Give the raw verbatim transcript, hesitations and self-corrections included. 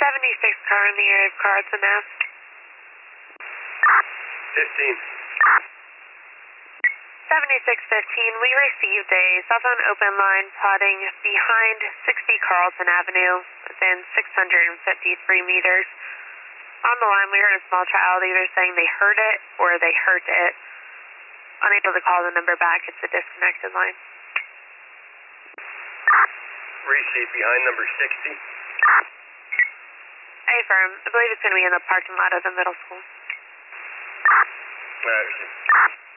seventy-six car in the area of Carlton Ave. fifteen. seventy-six fifteen, we received a cell phone open line plotting behind sixty Carlton Avenue within six hundred fifty-three meters. On the line, we heard a small child either saying they heard it or they heard it. Unable to call the number back, it's a disconnected line. Received behind number sixty. Hey, firm. I believe it's going to be in the parking lot of the middle school. All right, received.